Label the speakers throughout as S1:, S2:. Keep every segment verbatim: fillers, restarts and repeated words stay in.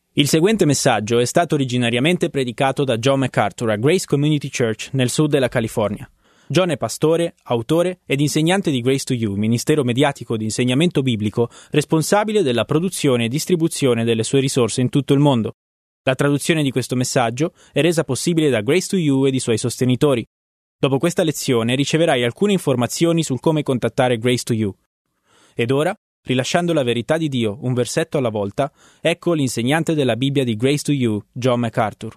S1: Il seguente messaggio è stato originariamente predicato da John MacArthur a Grace Community Church nel sud della California. John è pastore, autore ed insegnante di Grace to You, ministero mediatico di insegnamento biblico responsabile della produzione e distribuzione delle sue risorse in tutto il mondo. La traduzione di questo messaggio è resa possibile da Grace to You ed i suoi sostenitori. Dopo questa lezione riceverai alcune informazioni sul come contattare Grace to You. Ed ora, rilasciando la verità di Dio un versetto alla volta, ecco l'insegnante della Bibbia di Grace to You, John MacArthur.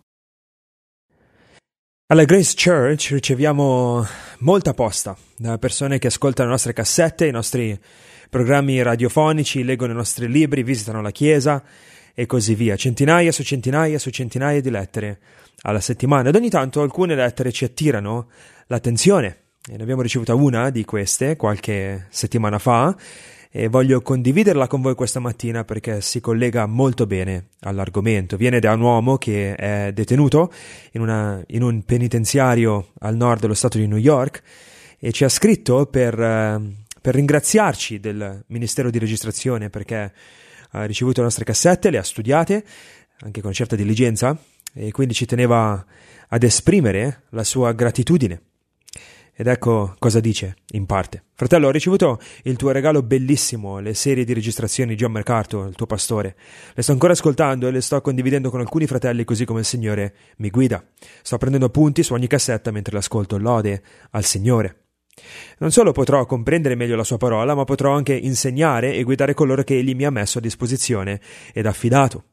S2: Alla Grace Church riceviamo molta posta da persone che ascoltano le nostre cassette, i nostri programmi radiofonici, leggono i nostri libri, visitano la chiesa e così via. Centinaia su centinaia su centinaia di lettere alla settimana. Ed ogni tanto alcune lettere ci attirano l'attenzione. E ne abbiamo ricevuta una di queste qualche settimana fa e voglio condividerla con voi questa mattina perché si collega molto bene all'argomento. Viene da un uomo che è detenuto in, una, in un penitenziario al nord dello stato di New York e ci ha scritto per, per ringraziarci del Ministero di Registrazione perché ha ricevuto le nostre cassette, le ha studiate anche con certa diligenza e quindi ci teneva ad esprimere la sua gratitudine. Ed ecco cosa dice, in parte. Fratello, ho ricevuto il tuo regalo bellissimo, le serie di registrazioni di John MacArthur, il tuo pastore. Le sto ancora ascoltando e le sto condividendo con alcuni fratelli così come il Signore mi guida. Sto prendendo appunti su ogni cassetta mentre l'ascolto. Lode al Signore. Non solo potrò comprendere meglio la sua parola, ma potrò anche insegnare e guidare coloro che Egli mi ha messo a disposizione ed affidato.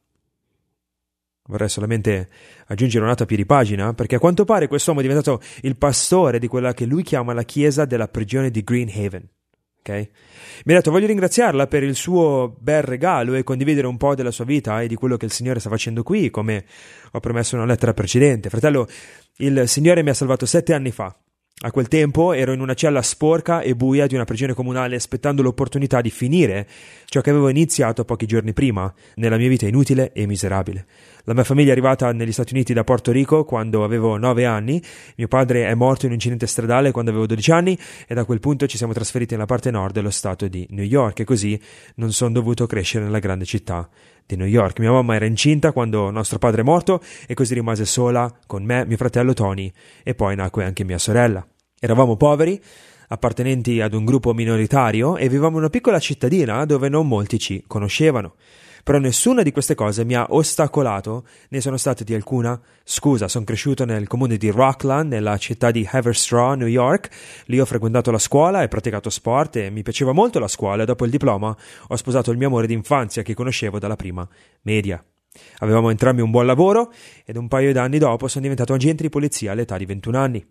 S2: Vorrei solamente aggiungere una nota più di pagina, perché a quanto pare quest'uomo è diventato il pastore di quella che lui chiama la chiesa della prigione di Green Haven. Okay? Mi ha detto, voglio ringraziarla per il suo bel regalo e condividere un po' della sua vita e di quello che il Signore sta facendo qui, come ho promesso in una lettera precedente. Fratello, il Signore mi ha salvato sette anni fa. A quel tempo ero in una cella sporca e buia di una prigione comunale aspettando l'opportunità di finire ciò che avevo iniziato pochi giorni prima nella mia vita inutile e miserabile. La mia famiglia è arrivata negli Stati Uniti da Porto Rico quando avevo nove anni, mio padre è morto in un incidente stradale quando avevo dodici anni e da quel punto ci siamo trasferiti nella parte nord dello stato di New York e così non sono dovuto crescere nella grande città di New York. Mia mamma era incinta quando nostro padre è morto e così rimase sola con me, mio fratello Tony e poi nacque anche mia sorella. Eravamo poveri, appartenenti ad un gruppo minoritario e vivevamo in una piccola cittadina dove non molti ci conoscevano. Però nessuna di queste cose mi ha ostacolato, ne sono state di alcuna scusa. Sono cresciuto nel comune di Rockland, nella città di Haverstraw, New York. Lì ho frequentato la scuola e praticato sport e mi piaceva molto la scuola e dopo il diploma ho sposato il mio amore d'infanzia che conoscevo dalla prima media. Avevamo entrambi un buon lavoro ed un paio d'anni dopo sono diventato agente di polizia all'età di ventuno anni.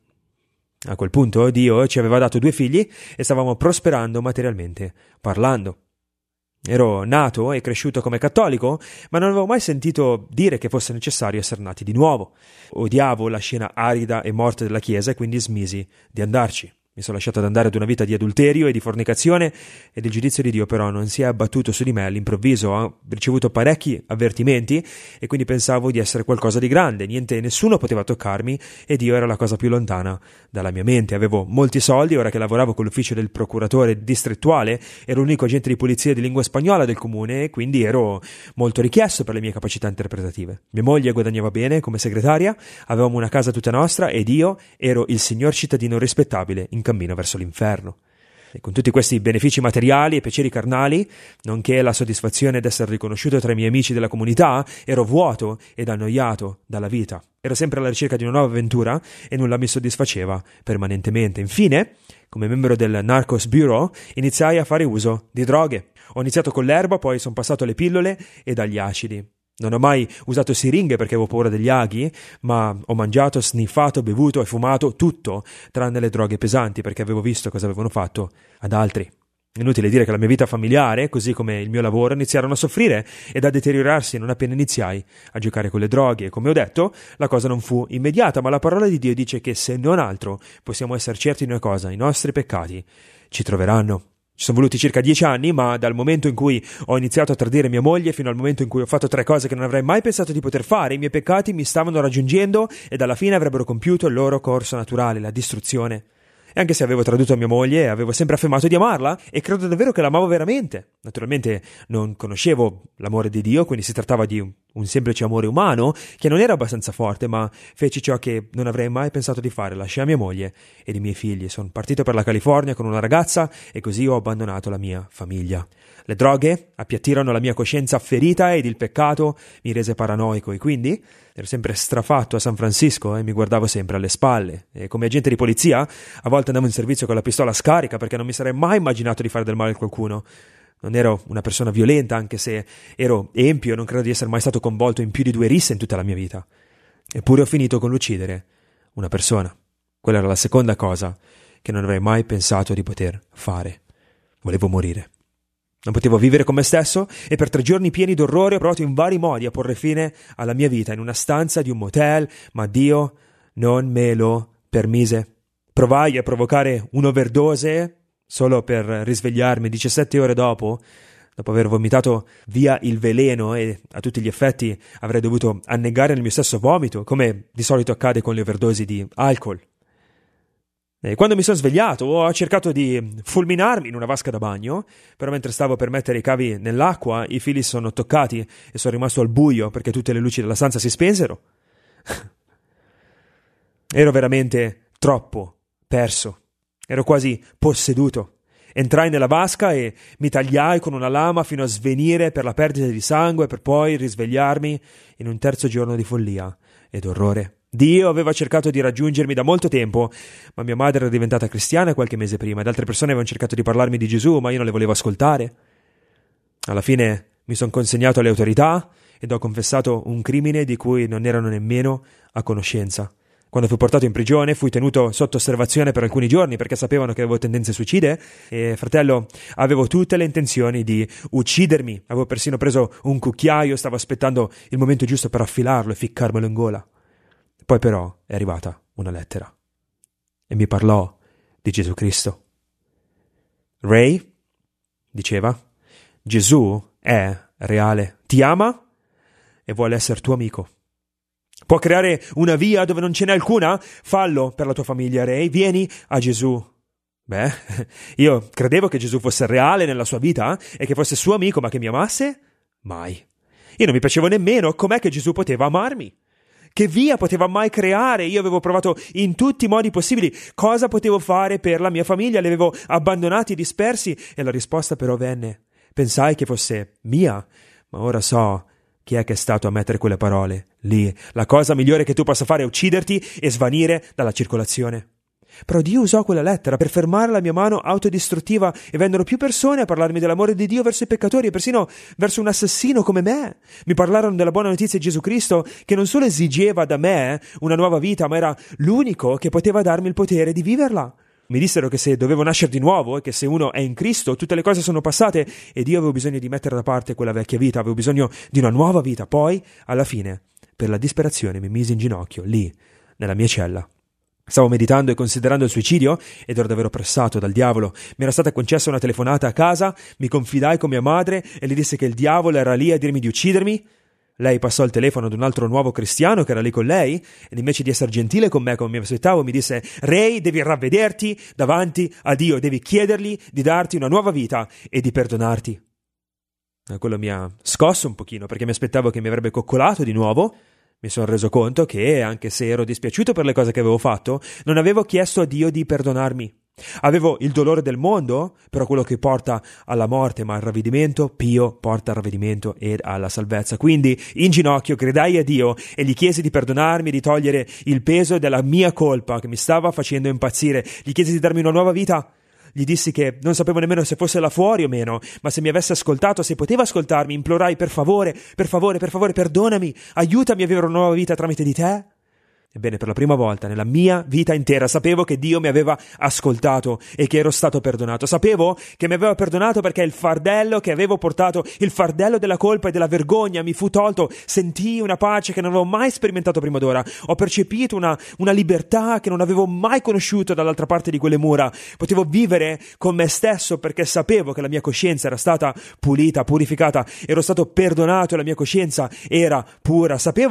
S2: A quel punto Dio ci aveva dato due figli e stavamo prosperando materialmente parlando. Ero nato e cresciuto come cattolico, ma non avevo mai sentito dire che fosse necessario essere nati di nuovo. Odiavo la scena arida e morta della chiesa e quindi smisi di andarci. Mi sono lasciato andare ad una vita di adulterio e di fornicazione ed il giudizio di Dio però non si è abbattuto su di me all'improvviso. Ho ricevuto parecchi avvertimenti e quindi pensavo di essere qualcosa di grande. Niente, nessuno poteva toccarmi e Dio era la cosa più lontana dalla mia mente. Avevo molti soldi, ora che lavoravo con l'ufficio del procuratore distrettuale ero l'unico agente di polizia di lingua spagnola del comune e quindi ero molto richiesto per le mie capacità interpretative. Mia moglie guadagnava bene come segretaria, avevamo una casa tutta nostra ed io ero il signor cittadino rispettabile in cammino verso l'inferno. E con tutti questi benefici materiali e piaceri carnali, nonché la soddisfazione d'essere riconosciuto tra i miei amici della comunità, ero vuoto ed annoiato dalla vita. Ero sempre alla ricerca di una nuova avventura e nulla mi soddisfaceva permanentemente. Infine, come membro del Narcos Bureau, iniziai a fare uso di droghe. Ho iniziato con l'erba, poi sono passato alle pillole e dagli acidi. Non ho mai usato siringhe perché avevo paura degli aghi, ma ho mangiato, sniffato, bevuto e fumato tutto, tranne le droghe pesanti perché avevo visto cosa avevano fatto ad altri. Inutile dire che la mia vita familiare, così come il mio lavoro, iniziarono a soffrire ed a deteriorarsi non appena iniziai a giocare con le droghe. E come ho detto, la cosa non fu immediata, ma la parola di Dio dice che se non altro possiamo essere certi di una cosa, i nostri peccati ci troveranno. Ci sono voluti circa dieci anni, ma dal momento in cui ho iniziato a tradire mia moglie fino al momento in cui ho fatto tre cose che non avrei mai pensato di poter fare, i miei peccati mi stavano raggiungendo ed alla fine avrebbero compiuto il loro corso naturale, la distruzione. E anche se avevo tradito mia moglie, avevo sempre affermato di amarla e credo davvero che l'amavo veramente. Naturalmente non conoscevo l'amore di Dio, quindi si trattava di un semplice amore umano che non era abbastanza forte, ma feci ciò che non avrei mai pensato di fare. Lasciai mia moglie ed i miei figli. Sono partito per la California con una ragazza e così ho abbandonato la mia famiglia. Le droghe appiattirono la mia coscienza ferita ed il peccato mi rese paranoico e quindi ero sempre strafatto a San Francisco e mi guardavo sempre alle spalle. E come agente di polizia a volte andavo in servizio con la pistola scarica perché non mi sarei mai immaginato di fare del male a qualcuno. Non ero una persona violenta, anche se ero empio e non credo di essere mai stato coinvolto in più di due risse in tutta la mia vita. Eppure ho finito con l'uccidere una persona. Quella era la seconda cosa che non avrei mai pensato di poter fare. Volevo morire. Non potevo vivere con me stesso e per tre giorni pieni d'orrore ho provato in vari modi a porre fine alla mia vita in una stanza di un motel, ma Dio non me lo permise. Provai a provocare un'overdose solo per risvegliarmi diciassette ore dopo, dopo aver vomitato via il veleno e a tutti gli effetti avrei dovuto annegare nel mio stesso vomito, come di solito accade con le overdosi di alcol. E quando mi sono svegliato ho cercato di fulminarmi in una vasca da bagno, però mentre stavo per mettere i cavi nell'acqua i fili si sono toccati e sono rimasto al buio perché tutte le luci della stanza si spensero. Ero veramente troppo perso, ero quasi posseduto. Entrai nella vasca e mi tagliai con una lama fino a svenire per la perdita di sangue per poi risvegliarmi in un terzo giorno di follia ed orrore. Dio aveva cercato di raggiungermi da molto tempo, ma mia madre era diventata cristiana qualche mese prima ed altre persone avevano cercato di parlarmi di Gesù, ma io non le volevo ascoltare. Alla fine mi sono consegnato alle autorità ed ho confessato un crimine di cui non erano nemmeno a conoscenza. Quando fui portato in prigione fui tenuto sotto osservazione per alcuni giorni perché sapevano che avevo tendenze suicide e, fratello, avevo tutte le intenzioni di uccidermi. Avevo persino preso un cucchiaio, stavo aspettando il momento giusto per affilarlo e ficcarmelo in gola. Poi però è arrivata una lettera e mi parlò di Gesù Cristo. Ray, diceva, Gesù è reale, ti ama e vuole essere tuo amico. Può creare una via dove non ce n'è alcuna? Fallo per la tua famiglia, Ray, vieni a Gesù. Beh, io credevo che Gesù fosse reale nella sua vita e che fosse suo amico, ma che mi amasse? Mai. Io non mi piacevo nemmeno, com'è che Gesù poteva amarmi? Che via poteva mai creare? Io avevo provato in tutti i modi possibili. Cosa potevo fare per la mia famiglia? Li avevo abbandonati e dispersi e la risposta però venne. Pensai che fosse mia, ma ora so chi è che è stato a mettere quelle parole lì. La cosa migliore che tu possa fare è ucciderti e svanire dalla circolazione. Però Dio usò quella lettera per fermare la mia mano autodistruttiva e vennero più persone a parlarmi dell'amore di Dio verso i peccatori e persino verso un assassino come me. Mi parlarono della buona notizia di Gesù Cristo che non solo esigeva da me una nuova vita, ma era l'unico che poteva darmi il potere di viverla. Mi dissero che se dovevo nascere di nuovo e che se uno è in Cristo tutte le cose sono passate ed io avevo bisogno di mettere da parte quella vecchia vita, avevo bisogno di una nuova vita. Poi, alla fine, per la disperazione mi misi in ginocchio, lì, nella mia cella. Stavo meditando e considerando il suicidio ed ero davvero pressato dal diavolo. Mi era stata concessa una telefonata a casa, mi confidai con mia madre e le disse che il diavolo era lì a dirmi di uccidermi. Lei passò il telefono ad un altro nuovo cristiano che era lì con lei ed invece di essere gentile con me come mi aspettavo mi disse: Ray, devi ravvederti davanti a Dio, devi chiedergli di darti una nuova vita e di perdonarti. E quello mi ha scosso un pochino perché mi aspettavo che mi avrebbe coccolato di nuovo. Mi sono reso conto che, anche se ero dispiaciuto per le cose che avevo fatto, non avevo chiesto a Dio di perdonarmi. Avevo il dolore del mondo, però quello che porta alla morte, ma il ravvedimento pio porta al ravvedimento ed alla salvezza. Quindi, in ginocchio, gridai a Dio e gli chiesi di perdonarmi, di togliere il peso della mia colpa che mi stava facendo impazzire. Gli chiesi di darmi una nuova vita. Gli dissi che non sapevo nemmeno se fosse là fuori o meno, ma se mi avesse ascoltato, se poteva ascoltarmi, implorai per favore, per favore, per favore, perdonami, aiutami a vivere una nuova vita tramite di te. Ebbene, per la prima volta nella mia vita intera sapevo che Dio mi aveva ascoltato e che ero stato perdonato. Sapevo che mi aveva perdonato perché il fardello che avevo portato, il fardello della colpa e della vergogna mi fu tolto. Sentii una pace che non avevo mai sperimentato prima d'ora. Ho percepito una, una libertà che non avevo mai conosciuto dall'altra parte di quelle mura. Potevo vivere con me stesso perché sapevo che la mia coscienza era stata pulita, purificata. Ero stato perdonato e la mia coscienza era pura. Sapevo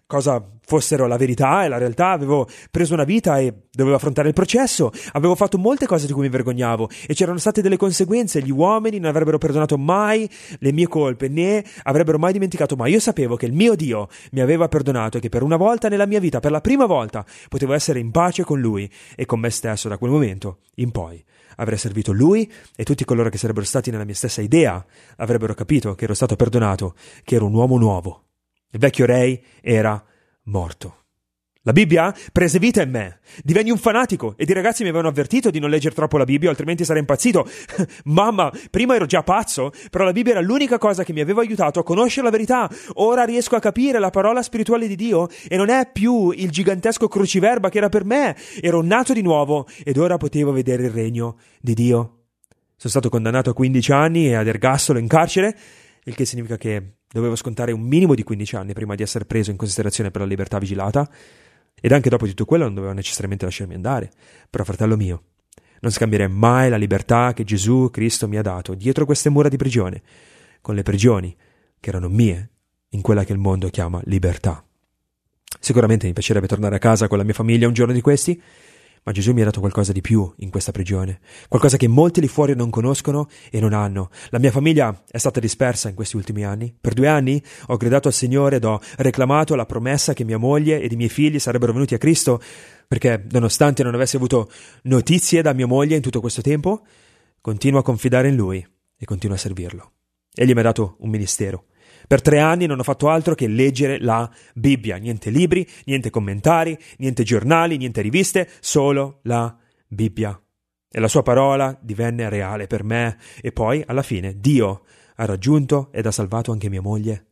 S2: cosa fossero la verità e la realtà, avevo preso una vita e dovevo affrontare il processo, avevo fatto molte cose di cui mi vergognavo e c'erano state delle conseguenze, gli uomini non avrebbero perdonato mai le mie colpe, né avrebbero mai dimenticato mai. Io sapevo che il mio Dio mi aveva perdonato e che per una volta nella mia vita, per la prima volta, potevo essere in pace con Lui e con me stesso. Da quel momento in poi avrei servito Lui e tutti coloro che sarebbero stati nella mia stessa idea avrebbero capito che ero stato perdonato, che ero un uomo nuovo. Il vecchio Ray era morto. La Bibbia prese vita in me. Divenni un fanatico ed i ragazzi mi avevano avvertito di non leggere troppo la Bibbia, altrimenti sarei impazzito. Mamma, prima ero già pazzo, però la Bibbia era l'unica cosa che mi aveva aiutato a conoscere la verità. Ora riesco a capire la parola spirituale di Dio e non è più il gigantesco cruciverba che era per me. Ero nato di nuovo ed ora potevo vedere il regno di Dio. Sono stato condannato a quindici anni e ad ergastolo in carcere, il che significa che dovevo scontare un minimo di quindici anni prima di essere preso in considerazione per la libertà vigilata, ed anche dopo tutto quello non dovevo necessariamente lasciarmi andare. Però, fratello mio, non scambierei mai la libertà che Gesù Cristo mi ha dato dietro queste mura di prigione, con le prigioni che erano mie, in quella che il mondo chiama libertà. Sicuramente mi piacerebbe tornare a casa con la mia famiglia un giorno di questi, ma Gesù mi ha dato qualcosa di più in questa prigione, qualcosa che molti lì fuori non conoscono e non hanno. La mia famiglia è stata dispersa in questi ultimi anni. Per due anni ho gridato al Signore ed ho reclamato la promessa che mia moglie ed i miei figli sarebbero venuti a Cristo, perché nonostante non avessi avuto notizie da mia moglie in tutto questo tempo, continuo a confidare in Lui e continuo a servirlo. Egli mi ha dato un ministero. Per tre anni non ho fatto altro che leggere la Bibbia, niente libri, niente commentari, niente giornali, niente riviste, solo la Bibbia. E la sua parola divenne reale per me e poi, alla fine, Dio ha raggiunto ed ha salvato anche mia moglie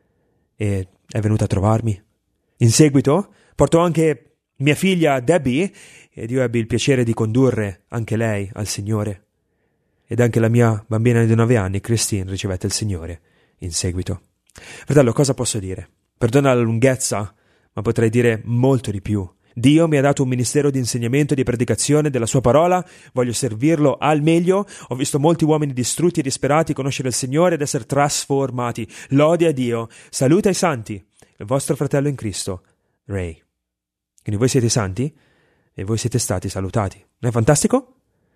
S2: e è venuta a trovarmi. In seguito portò anche mia figlia Debbie ed io ebbi il piacere di condurre anche lei al Signore. Ed anche la mia bambina di nove anni, Christine, ricevette il Signore in seguito. Fratello, cosa posso dire? Perdona la lunghezza, ma potrei dire molto di più. Dio mi ha dato un ministero di insegnamento e di predicazione della sua parola, voglio servirlo al meglio. Ho visto molti uomini distrutti e disperati conoscere il Signore ed essere trasformati. Lode a Dio. Saluta i santi, il vostro fratello in Cristo, Ray. Quindi voi siete santi e voi siete stati salutati. Non è fantastico?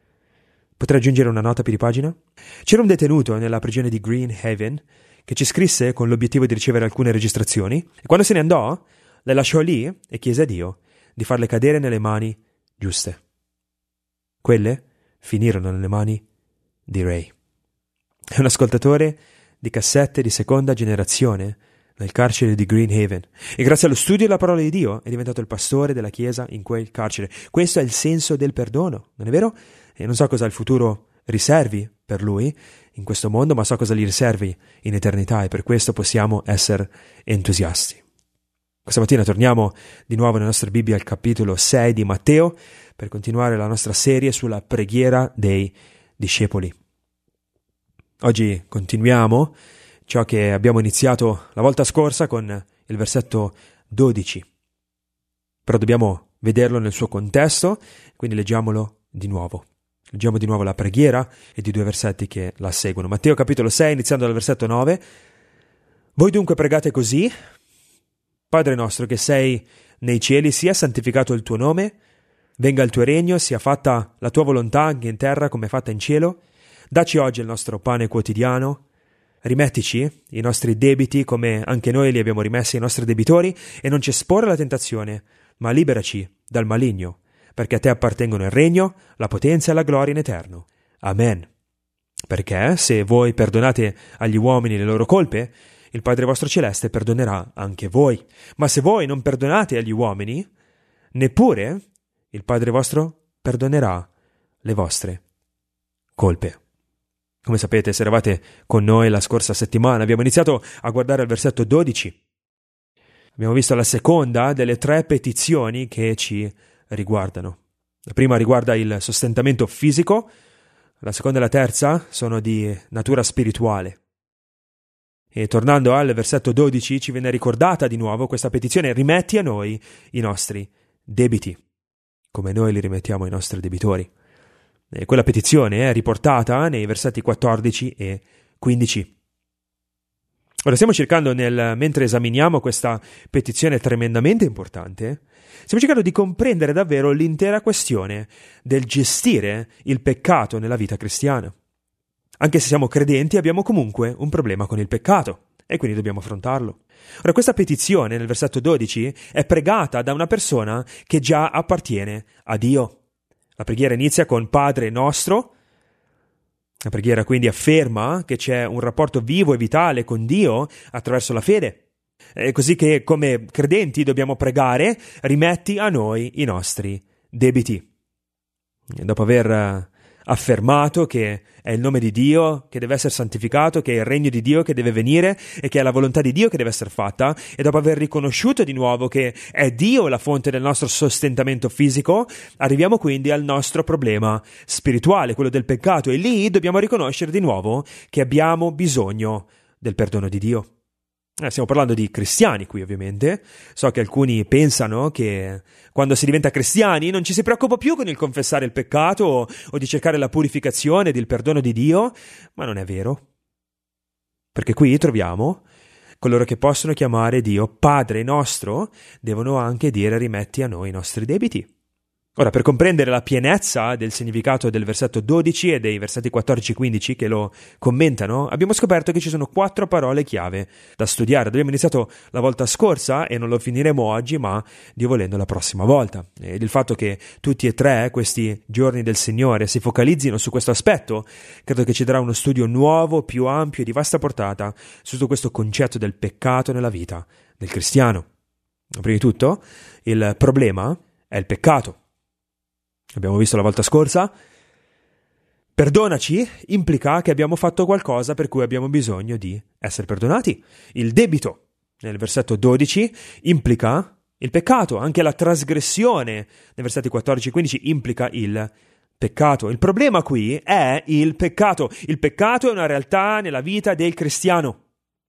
S2: Potrei aggiungere una nota più di pagina? C'era un detenuto nella prigione di Green Haven che ci scrisse con l'obiettivo di ricevere alcune registrazioni e quando se ne andò le lasciò lì e chiese a Dio di farle cadere nelle mani giuste. Quelle finirono nelle mani di Ray. È un ascoltatore di cassette di seconda generazione nel carcere di Green Haven e grazie allo studio della parola di Dio è diventato il pastore della chiesa in quel carcere. Questo è il senso del perdono, non è vero? E non so cosa il futuro riservi per lui in questo mondo, ma so cosa gli riservi in eternità e per questo possiamo essere entusiasti. Questa mattina torniamo di nuovo nella nostra Bibbia al capitolo sei di Matteo per continuare la nostra serie sulla preghiera dei discepoli. Oggi continuiamo ciò che abbiamo iniziato la volta scorsa con il versetto dodici, però dobbiamo vederlo nel suo contesto, quindi leggiamolo di nuovo. Leggiamo di nuovo la preghiera e i due versetti che la seguono. Matteo capitolo sei, iniziando dal versetto nove. Voi dunque pregate così: Padre nostro che sei nei cieli, sia santificato il tuo nome, venga il tuo regno, sia fatta la tua volontà anche in terra come è fatta in cielo. Dacci oggi il nostro pane quotidiano, rimettici i nostri debiti come anche noi li abbiamo rimessi ai nostri debitori e non ci esporre alla tentazione, ma liberaci dal maligno. Perché a te appartengono il regno, la potenza e la gloria in eterno. Amen. Perché se voi perdonate agli uomini le loro colpe, il Padre vostro celeste perdonerà anche voi. Ma se voi non perdonate agli uomini, neppure il Padre vostro perdonerà le vostre colpe. Come sapete, se eravate con noi la scorsa settimana, abbiamo iniziato a guardare il versetto dodici. Abbiamo visto la seconda delle tre petizioni che ci riguardano. La prima riguarda il sostentamento fisico, la seconda e la terza sono di natura spirituale. E tornando al versetto dodici ci viene ricordata di nuovo questa petizione: rimetti a noi i nostri debiti, come noi li rimettiamo ai nostri debitori. E quella petizione è riportata nei versetti quattordici e quindici. Ora stiamo cercando, nel, mentre esaminiamo questa petizione tremendamente importante, stiamo cercando di comprendere davvero l'intera questione del gestire il peccato nella vita cristiana. Anche se siamo credenti, abbiamo comunque un problema con il peccato e quindi dobbiamo affrontarlo. Ora, questa petizione, nel versetto dodici, è pregata da una persona che già appartiene a Dio. La preghiera inizia con Padre nostro. La preghiera quindi afferma che c'è un rapporto vivo e vitale con Dio attraverso la fede. È così che come credenti dobbiamo pregare: rimetti a noi i nostri debiti. E dopo aver affermato che è il nome di Dio che deve essere santificato, che è il regno di Dio che deve venire e che è la volontà di Dio che deve essere fatta, e dopo aver riconosciuto di nuovo che è Dio la fonte del nostro sostentamento fisico, arriviamo quindi al nostro problema spirituale, quello del peccato, e lì dobbiamo riconoscere di nuovo che abbiamo bisogno del perdono di Dio. Eh, stiamo parlando di cristiani qui, ovviamente. So che alcuni pensano che quando si diventa cristiani non ci si preoccupa più con il confessare il peccato o, o di cercare la purificazione ed il perdono di Dio, ma non è vero. Perché qui troviamo coloro che possono chiamare Dio Padre nostro, devono anche dire: rimetti a noi i nostri debiti. Ora, per comprendere la pienezza del significato del versetto dodici e dei versetti quattordici e quindici che lo commentano, abbiamo scoperto che ci sono quattro parole chiave da studiare. Abbiamo iniziato la volta scorsa e non lo finiremo oggi, ma Dio volendo la prossima volta. Ed il fatto che tutti e tre questi giorni del Signore si focalizzino su questo aspetto, credo che ci darà uno studio nuovo, più ampio e di vasta portata su tutto questo concetto del peccato nella vita del cristiano. Prima di tutto, il problema è il peccato. Abbiamo visto la volta scorsa, perdonaci implica che abbiamo fatto qualcosa per cui abbiamo bisogno di essere perdonati. Il debito, nel versetto dodici, implica il peccato. Anche la trasgressione, nei versetti quattordici e quindici, implica il peccato. Il problema qui è il peccato. Il peccato è una realtà nella vita del cristiano.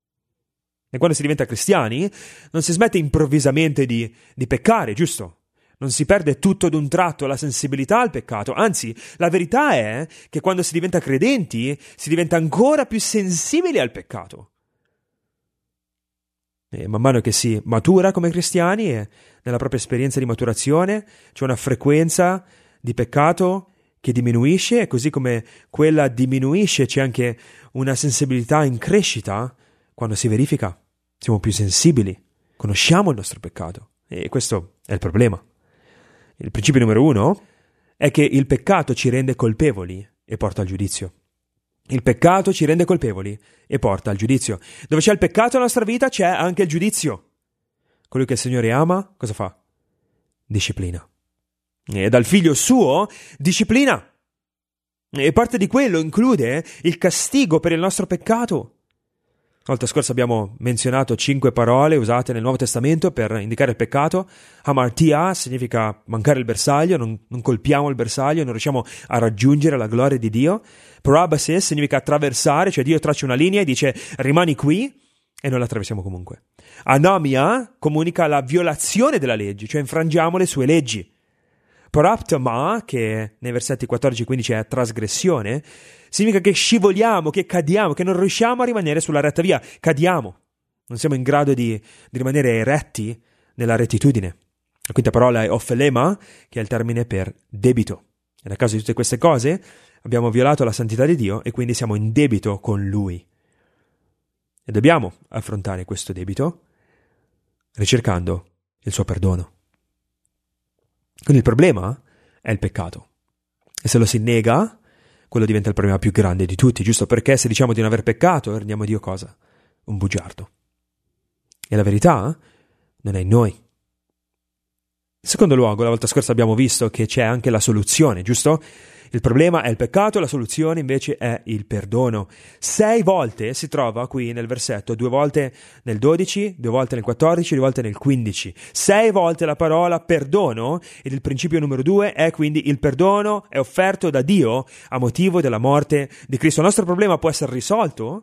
S2: E quando si diventa cristiani, non si smette improvvisamente di, di peccare, giusto? Non si perde tutto d'un tratto la sensibilità al peccato, anzi, la verità è che quando si diventa credenti si diventa ancora più sensibili al peccato. E man mano che si matura come cristiani e nella propria esperienza di maturazione c'è una frequenza di peccato che diminuisce, e così come quella diminuisce c'è anche una sensibilità in crescita quando si verifica. Siamo più sensibili, conosciamo il nostro peccato, e questo è il problema. Il principio numero uno è che il peccato ci rende colpevoli e porta al giudizio. Il peccato ci rende colpevoli e porta al giudizio. Dove c'è il peccato nella nostra vita c'è anche il giudizio. Colui che il Signore ama, cosa fa? Disciplina. E dal figlio suo, disciplina. E parte di quello include il castigo per il nostro peccato. La volta scorsa abbiamo menzionato cinque parole usate nel Nuovo Testamento per indicare il peccato. Hamartia significa mancare il bersaglio, non, non colpiamo il bersaglio, non riusciamo a raggiungere la gloria di Dio. Parabasis significa attraversare, cioè Dio traccia una linea e dice rimani qui, e noi la attraversiamo comunque. Anomia comunica la violazione della legge, cioè infrangiamo le sue leggi. Paraptoma, che nei versetti quattordici e quindici è trasgressione, significa che scivoliamo, che cadiamo, che non riusciamo a rimanere sulla retta via, cadiamo. Non siamo in grado di, di rimanere eretti nella rettitudine. La quinta parola è ophelema, che è il termine per debito. E a causa di tutte queste cose abbiamo violato la santità di Dio e quindi siamo in debito con Lui. E dobbiamo affrontare questo debito ricercando il suo perdono. Quindi il problema è il peccato. E se lo si nega, quello diventa il problema più grande di tutti, giusto? Perché se diciamo di non aver peccato, rendiamo Dio cosa? Un bugiardo. E la verità non è in noi. In secondo luogo, la volta scorsa abbiamo visto che c'è anche la soluzione, giusto? Il problema è il peccato, la soluzione invece è il perdono. Sei volte si trova qui nel versetto, due volte nel dodici, due volte nel quattordici, due volte nel quindici. Sei volte la parola perdono, ed il principio numero due è quindi il perdono è offerto da Dio a motivo della morte di Cristo. Il nostro problema può essere risolto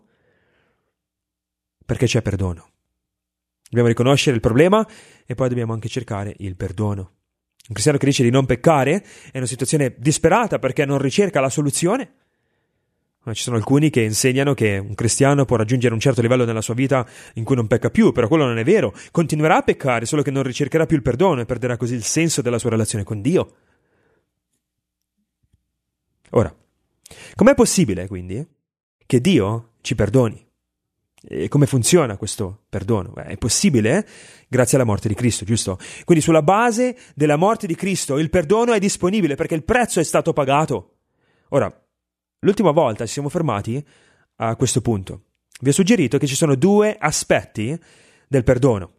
S2: perché c'è perdono. Dobbiamo riconoscere il problema e poi dobbiamo anche cercare il perdono. Un cristiano che dice di non peccare è in una situazione disperata perché non ricerca la soluzione. Ci sono alcuni che insegnano che un cristiano può raggiungere un certo livello nella sua vita in cui non pecca più, però quello non è vero. Continuerà a peccare, solo che non ricercherà più il perdono e perderà così il senso della sua relazione con Dio. Ora, com'è possibile, quindi, che Dio ci perdoni? E come funziona questo perdono? Beh, è possibile grazie alla morte di Cristo, giusto? Quindi sulla base della morte di Cristo il perdono è disponibile perché il prezzo è stato pagato. Ora, l'ultima volta ci siamo fermati a questo punto. Vi ho suggerito che ci sono due aspetti del perdono.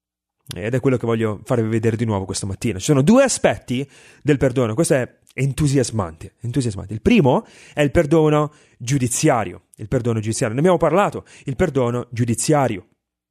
S2: Ed è quello che voglio farvi vedere di nuovo questa mattina. Ci sono due aspetti del perdono. Questo è entusiasmante, entusiasmante. Il primo è il perdono giudiziario. Il perdono giudiziario. Ne abbiamo parlato. Il perdono giudiziario.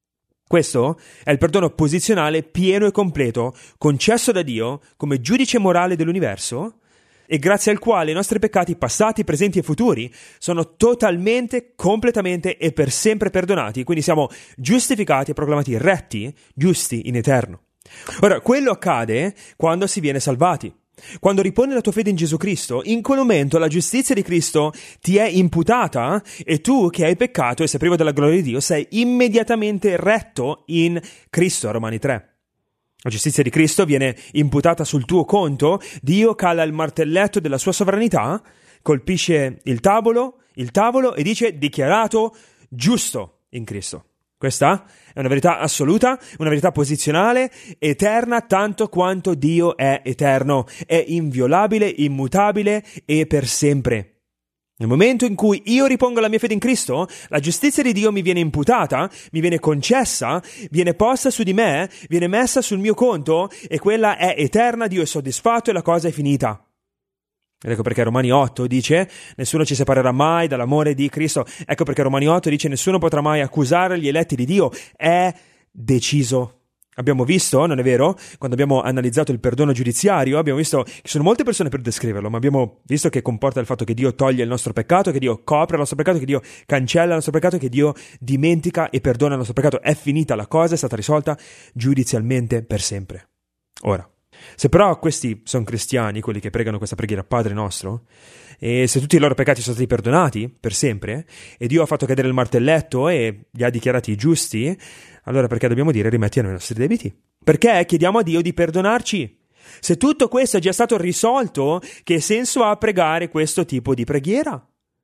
S2: Questo è il perdono posizionale pieno e completo, concesso da Dio come giudice morale dell'universo, e grazie al quale i nostri peccati passati, presenti e futuri sono totalmente, completamente e per sempre perdonati, quindi siamo giustificati e proclamati retti, giusti in eterno. Ora, quello accade quando si viene salvati. Quando riponi la tua fede in Gesù Cristo, in quel momento la giustizia di Cristo ti è imputata e tu che hai peccato e sei privo della gloria di Dio sei immediatamente retto in Cristo, Romani tre. La giustizia di Cristo viene imputata sul tuo conto, Dio cala il martelletto della sua sovranità, colpisce il tavolo, il tavolo e dice dichiarato giusto in Cristo. Questa è una verità assoluta, una verità posizionale, eterna tanto quanto Dio è eterno, è inviolabile, immutabile e per sempre. Nel momento in cui io ripongo la mia fede in Cristo, la giustizia di Dio mi viene imputata, mi viene concessa, viene posta su di me, viene messa sul mio conto e quella è eterna, Dio è soddisfatto e la cosa è finita. Ed ecco perché Romani otto dice nessuno ci separerà mai dall'amore di Cristo. Ecco perché Romani otto dice nessuno potrà mai accusare gli eletti di Dio. È deciso. Abbiamo visto, non è vero? Quando abbiamo analizzato il perdono giudiziario, abbiamo visto che ci sono molte persone per descriverlo, ma abbiamo visto che comporta il fatto che Dio toglie il nostro peccato, che Dio copre il nostro peccato, che Dio cancella il nostro peccato, che Dio dimentica e perdona il nostro peccato. È finita la cosa, è stata risolta giudizialmente per sempre. Ora, se però questi sono cristiani, quelli che pregano questa preghiera Padre nostro, e se tutti i loro peccati sono stati perdonati per sempre, e Dio ha fatto cadere il martelletto e li ha dichiarati giusti, allora perché dobbiamo dire rimetti a noi i nostri debiti? Perché chiediamo a Dio di perdonarci? Se tutto questo è già stato risolto, che senso ha pregare questo tipo di preghiera?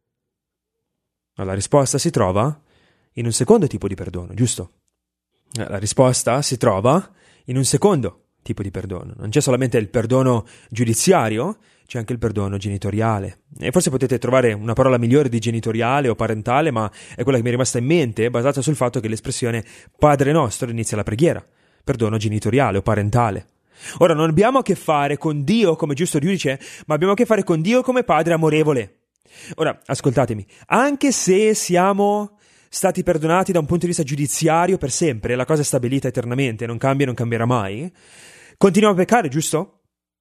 S2: Ma la risposta si trova in un secondo tipo di perdono, giusto? La risposta si trova in un secondo tipo di perdono. Non c'è solamente il perdono giudiziario, c'è anche il perdono genitoriale. E forse potete trovare una parola migliore di genitoriale o parentale, ma è quella che mi è rimasta in mente, basata sul fatto che l'espressione Padre nostro inizia la preghiera. Perdono genitoriale o parentale. Ora, non abbiamo a che fare con Dio come giusto giudice, ma abbiamo a che fare con Dio come Padre amorevole. Ora, ascoltatemi, anche se siamo stati perdonati da un punto di vista giudiziario per sempre, la cosa è stabilita eternamente, non cambia e non cambierà mai, continuiamo a peccare, giusto?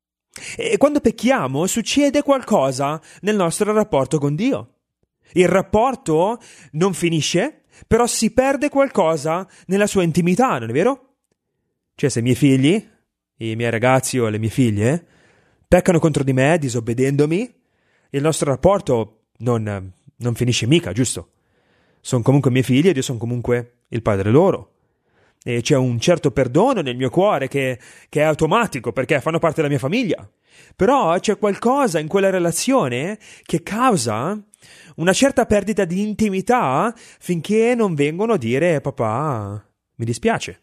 S2: E quando pecchiamo succede qualcosa nel nostro rapporto con Dio. Il rapporto non finisce, però si perde qualcosa nella sua intimità, non è vero? Cioè, se i miei figli, i miei ragazzi o le mie figlie peccano contro di me, disobbedendomi, il nostro rapporto non, non finisce mica, giusto? Sono comunque miei figli ed io sono comunque il padre loro. E c'è un certo perdono nel mio cuore che, che è automatico perché fanno parte della mia famiglia. Però c'è qualcosa in quella relazione che causa una certa perdita di intimità finché non vengono a dire papà, mi dispiace.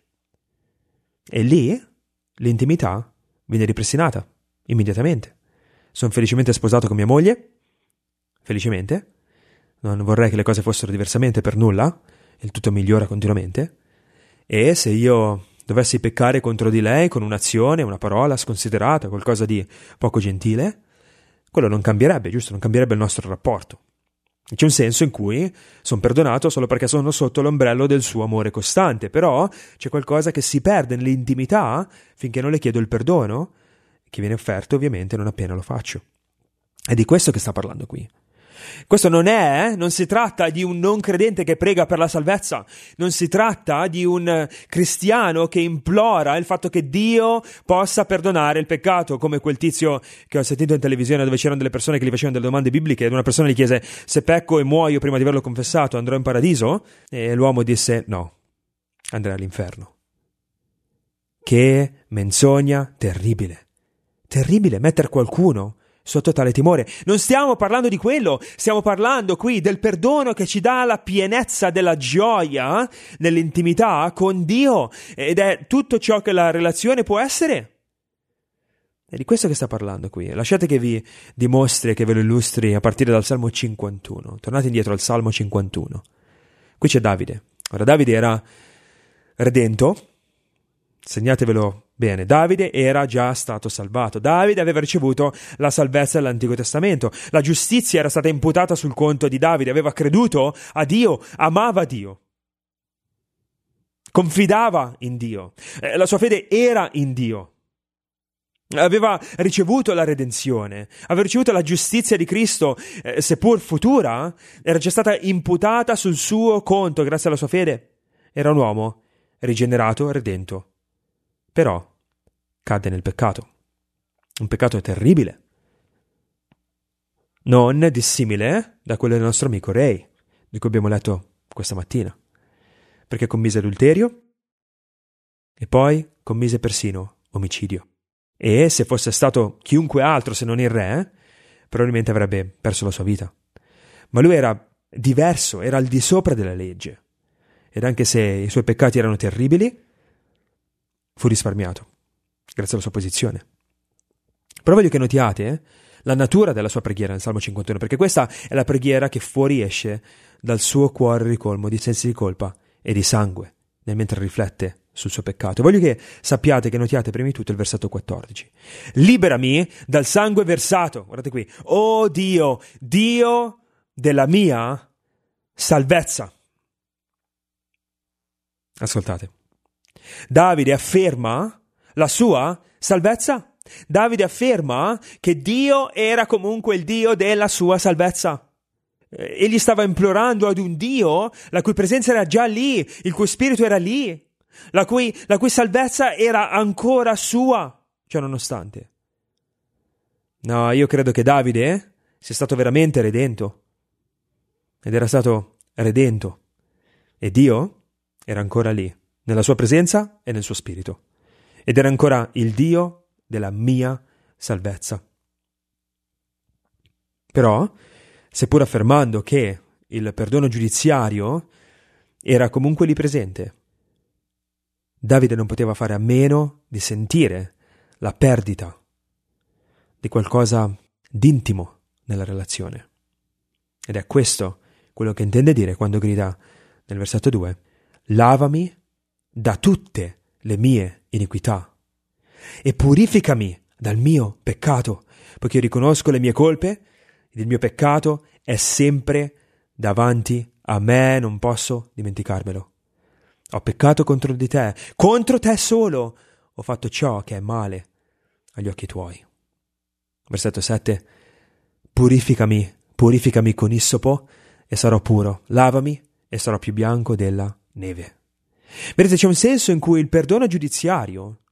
S2: E lì l'intimità viene ripristinata immediatamente. Sono felicemente sposato con mia moglie, felicemente. Non vorrei che le cose fossero diversamente per nulla, il tutto migliora continuamente. E se io dovessi peccare contro di lei con un'azione, una parola sconsiderata, qualcosa di poco gentile, quello non cambierebbe, giusto? Non cambierebbe il nostro rapporto. C'è un senso in cui sono perdonato solo perché sono sotto l'ombrello del suo amore costante, però c'è qualcosa che si perde nell'intimità finché non le chiedo il perdono, che viene offerto ovviamente non appena lo faccio. È di questo che sta parlando qui. Questo non è, eh? non si tratta di un non credente che prega per la salvezza, non si tratta di un cristiano che implora il fatto che Dio possa perdonare il peccato, come quel tizio che ho sentito in televisione dove c'erano delle persone che gli facevano delle domande bibliche ed una persona gli chiese: se pecco e muoio prima di averlo confessato andrò in paradiso? E l'uomo disse: no, andrai all'inferno. Che menzogna terribile, terribile mettere qualcuno sotto tale timore. Non stiamo parlando di quello, stiamo parlando qui del perdono che ci dà la pienezza della gioia nell'intimità con Dio, ed è tutto ciò che la relazione può essere. È di questo che sta parlando qui. Lasciate che vi dimostri e che ve lo illustri a partire dal Salmo cinquantuno. Tornate indietro al Salmo cinquantuno. Qui c'è Davide. Ora, Davide era redento. Segnatevelo bene, Davide era già stato salvato. Davide aveva ricevuto la salvezza dell'Antico Testamento. La giustizia era stata imputata sul conto di Davide. Aveva creduto a Dio, amava Dio, confidava in Dio. Eh, la sua fede era in Dio. Aveva ricevuto la redenzione, aveva ricevuto la giustizia di Cristo, eh, seppur futura, era già stata imputata sul suo conto grazie alla sua fede. Era un uomo rigenerato, redento. Però cadde nel peccato, un peccato terribile, non dissimile da quello del nostro amico Ray, di cui abbiamo letto questa mattina, perché commise adulterio e poi commise persino omicidio. E se fosse stato chiunque altro se non il re, probabilmente avrebbe perso la sua vita. Ma lui era diverso, era al di sopra della legge, ed anche se i suoi peccati erano terribili, fu risparmiato, grazie alla sua posizione. Però voglio che notiate eh, la natura della sua preghiera nel Salmo cinquantuno, perché questa è la preghiera che fuoriesce dal suo cuore ricolmo di sensi di colpa e di sangue, nel mentre riflette sul suo peccato. Voglio che sappiate, che notiate prima di tutto il versetto quattordici. Liberami dal sangue versato, guardate qui, oh Dio, Dio della mia salvezza. Ascoltate. Davide afferma la sua salvezza. Davide afferma che Dio era comunque il Dio della sua salvezza. Egli stava implorando ad un Dio la cui presenza era già lì, il cui spirito era lì, la cui, la cui salvezza era ancora sua, cioè nonostante. No, io credo che Davide eh, sia stato veramente redento, ed era stato redento, e Dio era ancora lì, nella sua presenza e nel suo spirito, ed era ancora il Dio della mia salvezza. Però, seppur affermando che il perdono giudiziario era comunque lì presente, Davide non poteva fare a meno di sentire la perdita di qualcosa d'intimo nella relazione. Ed è questo quello che intende dire quando grida nel versetto due: lavami da tutte le mie iniquità e purificami dal mio peccato, poiché io riconosco le mie colpe ed il mio peccato è sempre davanti a me, non posso dimenticarmelo. Ho peccato contro di te, contro te solo ho fatto ciò che è male agli occhi tuoi. Versetto sette: purificami, purificami con issopo e sarò puro, lavami e sarò più bianco della neve. Vedete, c'è un senso in cui il perdono giudiziario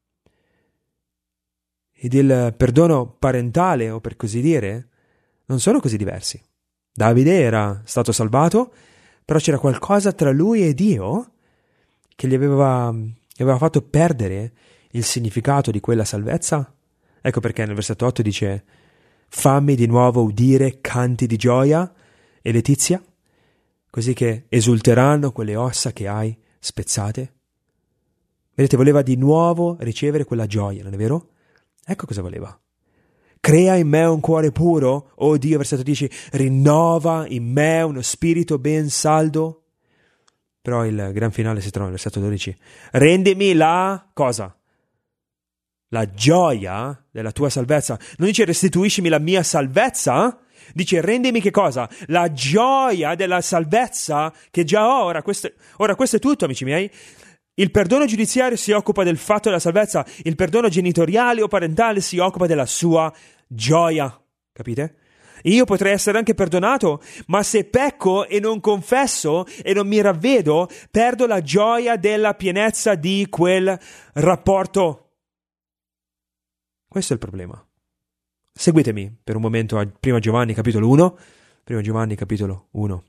S2: ed il perdono parentale, o per così dire, non sono così diversi. Davide era stato salvato, però c'era qualcosa tra lui e Dio che gli aveva, gli aveva fatto perdere il significato di quella salvezza. Ecco perché nel versetto otto dice: fammi di nuovo udire canti di gioia e letizia, così che esulteranno quelle ossa che hai spezzate. Vedete, voleva di nuovo ricevere quella gioia, non è vero? Ecco cosa voleva. Crea in me un cuore puro, oh Dio, versetto dieci, rinnova in me uno spirito ben saldo. Però il gran finale si trova nel versetto dodici. Rendimi la cosa? La gioia della tua salvezza. Non dice restituiscimi la mia salvezza, dice rendimi che cosa? La gioia della salvezza che già ho. Ora questo, ora questo è tutto, amici miei. Il perdono giudiziario si occupa del fatto della salvezza, il perdono genitoriale o parentale si occupa della sua gioia. Capite? Io potrei essere anche perdonato, ma se pecco e non confesso e non mi ravvedo, perdo la gioia della pienezza di quel rapporto. Questo è il problema. Seguitemi per un momento a prima Giovanni capitolo uno. prima Giovanni capitolo uno.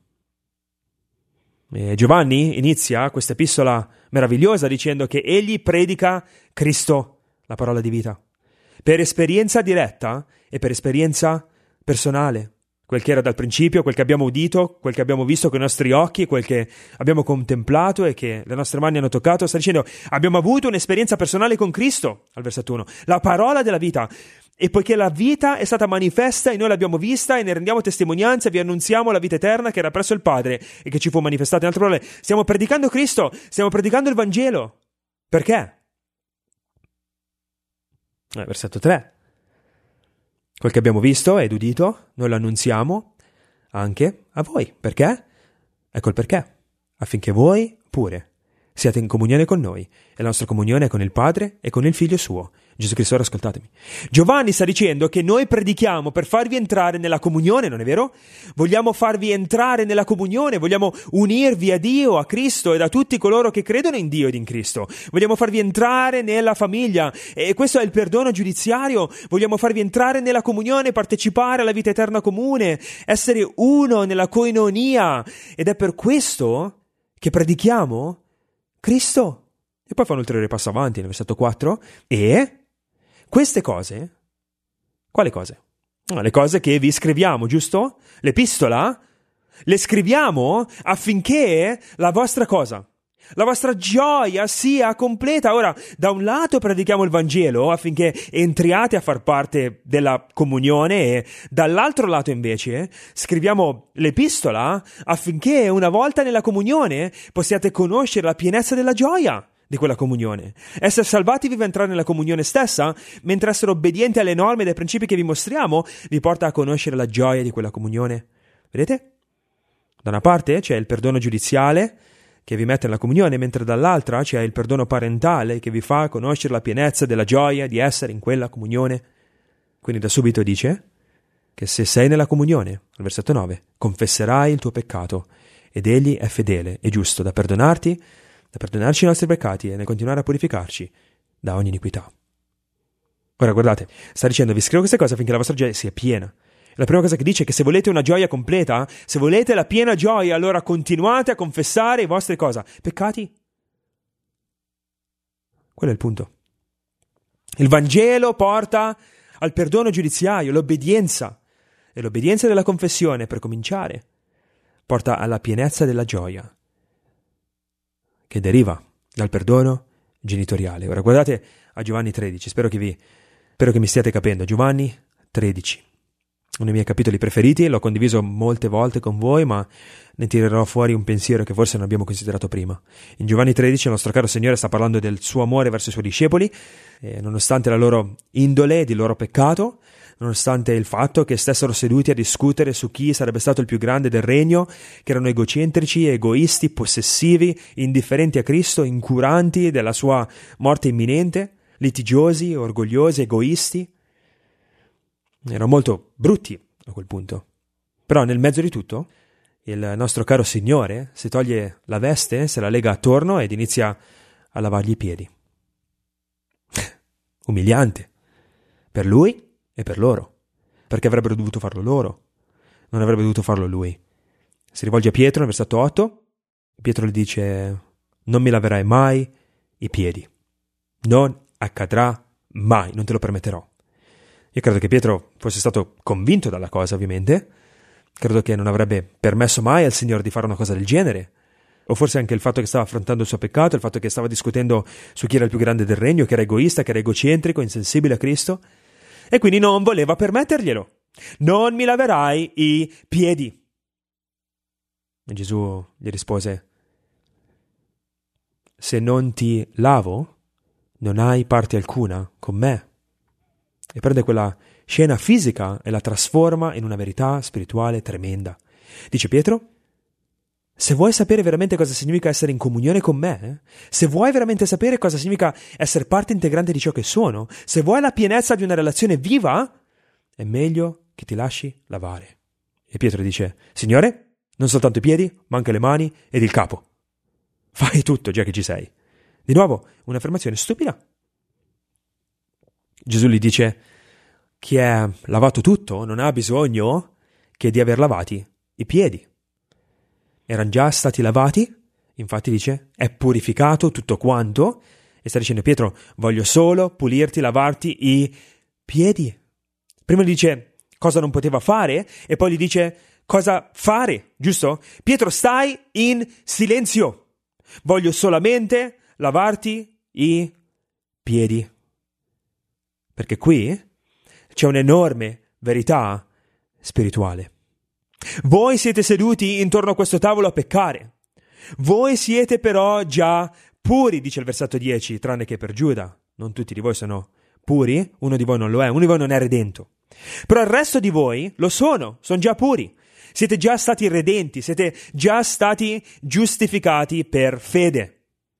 S2: E Giovanni inizia questa epistola meravigliosa dicendo che egli predica Cristo, la parola di vita, per esperienza diretta e per esperienza personale. Quel che era dal principio, quel che abbiamo udito, quel che abbiamo visto con i nostri occhi, quel che abbiamo contemplato e che le nostre mani hanno toccato. Sta dicendo, abbiamo avuto un'esperienza personale con Cristo, al versetto uno, la parola della vita. E poiché la vita è stata manifesta e noi l'abbiamo vista e ne rendiamo testimonianza e vi annunziamo la vita eterna che era presso il Padre e che ci fu manifestata. In altre parole, stiamo predicando Cristo, stiamo predicando il Vangelo. Perché? Eh, versetto tre. Quel che abbiamo visto ed udito, noi lo annunziamo anche a voi. Perché? Ecco il perché. Affinché voi pure siate in comunione con noi. E la nostra comunione è con il Padre e con il Figlio suo, Gesù Cristo. Ora ascoltatemi. Giovanni sta dicendo che noi predichiamo per farvi entrare nella comunione, non è vero? Vogliamo farvi entrare nella comunione, vogliamo unirvi a Dio, a Cristo e a tutti coloro che credono in Dio ed in Cristo. Vogliamo farvi entrare nella famiglia e questo è il perdono giudiziario. Vogliamo farvi entrare nella comunione, partecipare alla vita eterna comune, essere uno nella koinonia. Ed è per questo che predichiamo Cristo. E poi fa un ulteriore passo avanti nel versetto quattro. E queste cose, quali cose? No, le cose che vi scriviamo, giusto? L'epistola le scriviamo affinché la vostra cosa? La vostra gioia sia completa. Ora, da un lato predichiamo il Vangelo affinché entriate a far parte della comunione e dall'altro lato invece scriviamo l'epistola affinché una volta nella comunione possiate conoscere la pienezza della gioia di quella comunione. Essere salvati vi fa entrare nella comunione stessa, mentre essere obbedienti alle norme e ai principi che vi mostriamo vi porta a conoscere la gioia di quella comunione. Vedete? Da una parte c'è il perdono giudiziale che vi mette nella comunione, mentre dall'altra c'è il perdono parentale che vi fa conoscere la pienezza della gioia di essere in quella comunione. Quindi da subito dice che se sei nella comunione, al versetto nove, confesserai il tuo peccato ed egli è fedele e giusto da perdonarti, da perdonarci i nostri peccati e nel continuare a purificarci da ogni iniquità. Ora guardate, sta dicendo vi scrivo queste cose affinché la vostra gioia sia piena. La prima cosa che dice è che se volete una gioia completa, se volete la piena gioia, allora continuate a confessare i vostri cosa? Peccati. Quello è il punto. Il Vangelo porta al perdono giudiziario, l'obbedienza. E l'obbedienza della confessione, per cominciare, porta alla pienezza della gioia che deriva dal perdono genitoriale. Ora guardate a Giovanni tredici, spero che vi spero che mi stiate capendo. Giovanni tredici. Uno dei miei capitoli preferiti, l'ho condiviso molte volte con voi, ma ne tirerò fuori un pensiero che forse non abbiamo considerato prima. In Giovanni tredici il nostro caro Signore sta parlando del suo amore verso i suoi discepoli, e nonostante la loro indole, di loro peccato, nonostante il fatto che stessero seduti a discutere su chi sarebbe stato il più grande del regno, che erano egocentrici, egoisti, possessivi, indifferenti a Cristo, incuranti della sua morte imminente, litigiosi, orgogliosi, egoisti, erano molto brutti a quel punto. Però nel mezzo di tutto il nostro caro Signore si toglie la veste, se la lega attorno ed inizia a lavargli i piedi. Umiliante per lui e per loro, perché avrebbero dovuto farlo loro, non avrebbe dovuto farlo lui. Si rivolge a Pietro nel versetto otto. Pietro gli dice: non mi laverai mai i piedi, non accadrà mai, non te lo permetterò. Io credo che Pietro fosse stato convinto dalla cosa, ovviamente. Credo che non avrebbe permesso mai al Signore di fare una cosa del genere. O forse anche il fatto che stava affrontando il suo peccato, il fatto che stava discutendo su chi era il più grande del regno, che era egoista, che era egocentrico, insensibile a Cristo. E quindi non voleva permetterglielo. Non mi laverai i piedi. E Gesù gli rispose: se non ti lavo, non hai parte alcuna con me. E prende quella scena fisica e la trasforma in una verità spirituale tremenda. Dice Pietro: se vuoi sapere veramente cosa significa essere in comunione con me, eh? se vuoi veramente sapere cosa significa essere parte integrante di ciò che sono, se vuoi la pienezza di una relazione viva, è meglio che ti lasci lavare. E Pietro dice: Signore, non soltanto i piedi, ma anche le mani ed il capo. Fai tutto, già che ci sei. Di nuovo, un'affermazione stupida. Gesù gli dice: chi è lavato tutto non ha bisogno che di aver lavati i piedi. Erano già stati lavati, infatti dice, è purificato tutto quanto, e sta dicendo: Pietro, voglio solo pulirti, lavarti i piedi. Prima gli dice cosa non poteva fare e poi gli dice cosa fare, giusto? Pietro, stai in silenzio. Voglio solamente lavarti i piedi. Perché qui c'è un'enorme verità spirituale. Voi siete seduti intorno a questo tavolo a peccare. Voi siete però già puri, dice il versetto dieci, tranne che per Giuda. Non tutti di voi sono puri, uno di voi non lo è, uno di voi non è redento. Però il resto di voi lo sono, sono già puri. Siete già stati redenti, siete già stati giustificati per fede.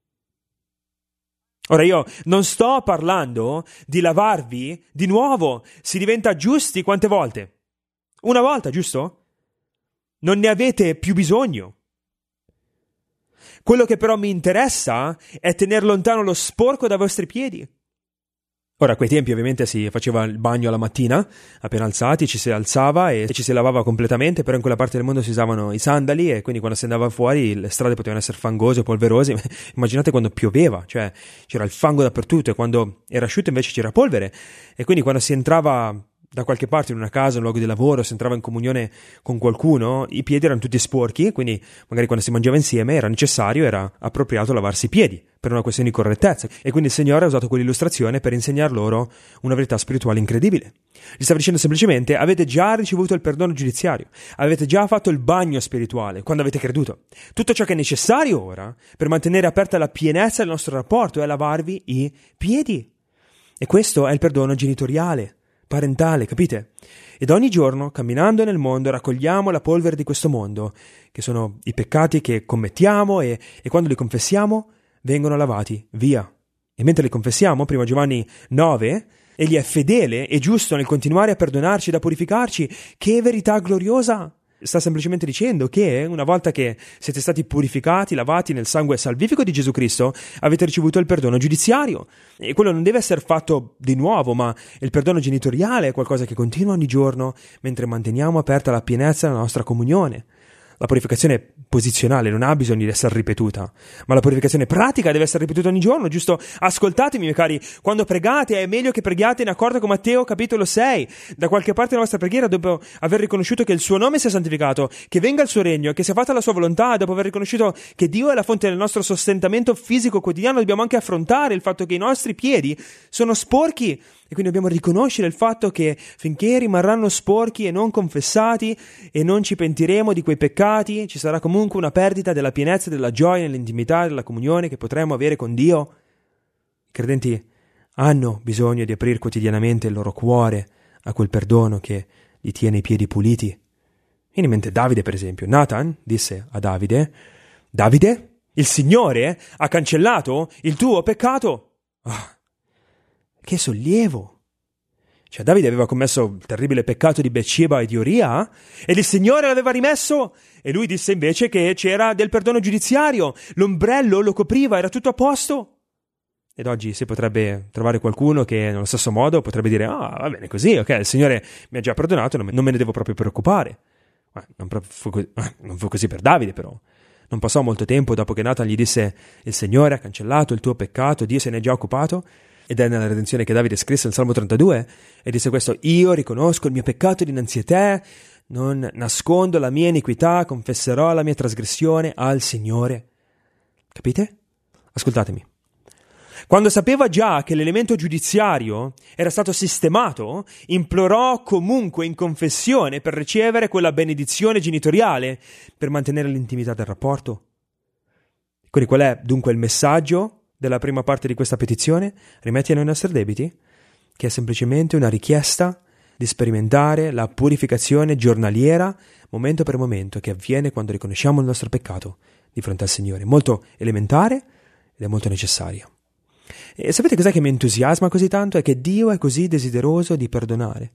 S2: Ora io non sto parlando di lavarvi di nuovo, si diventa giusti quante volte? Una volta, giusto? Non ne avete più bisogno. Quello che però mi interessa è tenere lontano lo sporco dai vostri piedi. Ora, a quei tempi ovviamente si faceva il bagno alla mattina, appena alzati, ci si alzava e ci si lavava completamente, però in quella parte del mondo si usavano i sandali e quindi quando si andava fuori le strade potevano essere fangose o polverose. Immaginate quando pioveva, cioè c'era il fango dappertutto, e quando era asciutto invece c'era polvere, e quindi quando si entrava da qualche parte, in una casa, un luogo di lavoro, si entrava in comunione con qualcuno, i piedi erano tutti sporchi, quindi magari quando si mangiava insieme era necessario, era appropriato lavarsi i piedi per una questione di correttezza, e quindi il Signore ha usato quell'illustrazione per insegnar loro una verità spirituale incredibile. Gli stava dicendo semplicemente: avete già ricevuto il perdono giudiziario, avete già fatto il bagno spirituale quando avete creduto. Tutto ciò che è necessario ora per mantenere aperta la pienezza del nostro rapporto è lavarvi i piedi, e questo è il perdono genitoriale, parentale, capite? Ed ogni giorno, camminando nel mondo, raccogliamo la polvere di questo mondo, che sono i peccati che commettiamo, e, e quando li confessiamo vengono lavati via. E mentre li confessiamo, primo Giovanni nove, egli è fedele e giusto nel continuare a perdonarci, da purificarci. Che verità gloriosa! Sta semplicemente dicendo che una volta che siete stati purificati, lavati nel sangue salvifico di Gesù Cristo, avete ricevuto il perdono giudiziario. E quello non deve essere fatto di nuovo, ma il perdono genitoriale è qualcosa che continua ogni giorno mentre manteniamo aperta la pienezza della nostra comunione. La purificazione posizionale non ha bisogno di essere ripetuta, ma la purificazione pratica deve essere ripetuta ogni giorno, giusto? Ascoltatemi, miei cari, quando pregate è meglio che preghiate in accordo con Matteo capitolo sei. Da qualche parte della vostra preghiera, dopo aver riconosciuto che il suo nome sia santificato, che venga il suo regno, che sia fatta la sua volontà, dopo aver riconosciuto che Dio è la fonte del nostro sostentamento fisico quotidiano, dobbiamo anche affrontare il fatto che i nostri piedi sono sporchi. E quindi dobbiamo riconoscere il fatto che finché rimarranno sporchi e non confessati e non ci pentiremo di quei peccati, ci sarà comunque una perdita della pienezza, della gioia, nell'intimità, della comunione che potremo avere con Dio. I credenti hanno bisogno di aprire quotidianamente il loro cuore a quel perdono che gli tiene i piedi puliti. Viene in mente Davide, per esempio. Nathan disse a Davide: Davide, il Signore ha cancellato il tuo peccato. Ah, che sollievo! Cioè Davide aveva commesso il terribile peccato di Betsheba e di Uria ed il Signore l'aveva rimesso, e lui disse invece che c'era del perdono giudiziario, l'ombrello lo copriva, era tutto a posto. Ed oggi si potrebbe trovare qualcuno che nello stesso modo potrebbe dire: ah, va bene così, ok, il Signore mi ha già perdonato, non me ne devo proprio preoccupare. Ma non, fu così, non fu così per Davide, però. Non passò molto tempo dopo che Nathan gli disse: il Signore ha cancellato il tuo peccato, Dio se ne è già occupato. Ed è nella redenzione che Davide scrisse nel Salmo trentadue, e disse questo: io riconosco il mio peccato dinanzi a te, non nascondo la mia iniquità, confesserò la mia trasgressione al Signore. Capite? Ascoltatemi. Quando sapeva già che l'elemento giudiziario era stato sistemato, implorò comunque in confessione per ricevere quella benedizione genitoriale, per mantenere l'intimità del rapporto. Quindi qual è dunque il messaggio della prima parte di questa petizione? Rimetti a noi i nostri debiti, che è semplicemente una richiesta di sperimentare la purificazione giornaliera, momento per momento, che avviene quando riconosciamo il nostro peccato di fronte al Signore. Molto elementare ed è molto necessaria. E sapete cos'è che mi entusiasma così tanto? È che Dio è così desideroso di perdonare.